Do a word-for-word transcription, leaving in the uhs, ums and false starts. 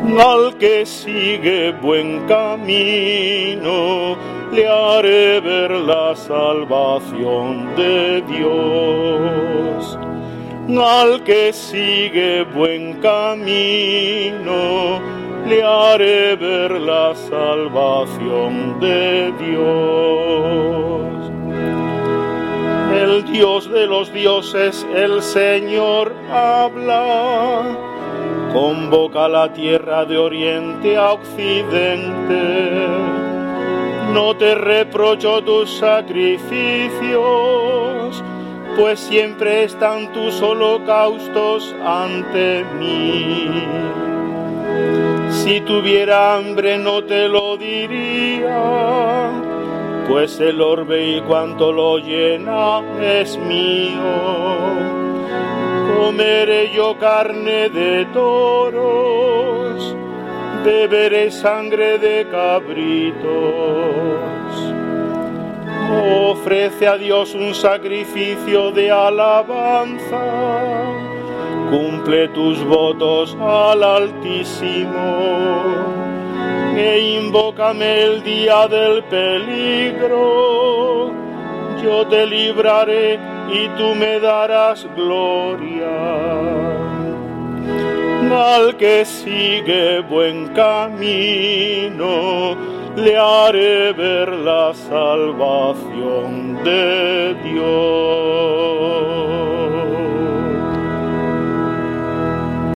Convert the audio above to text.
Al que sigue buen camino, le haré ver la salvación de Dios. Al que sigue buen camino, le haré ver la salvación de Dios. El Dios de los dioses, el Señor, habla. Convoca la tierra de oriente a occidente. No te reprocho tus sacrificios, pues siempre están tus holocaustos ante mí. Si tuviera hambre no te lo diría, pues el orbe y cuanto lo llena es mío. Comeré yo carne de toros, beberé sangre de cabritos. Ofrece a Dios un sacrificio de alabanza, cumple tus votos al Altísimo, e invócame el día del peligro. Yo te libraré y tú me darás gloria. Al que sigue buen camino, le haré ver la salvación de Dios.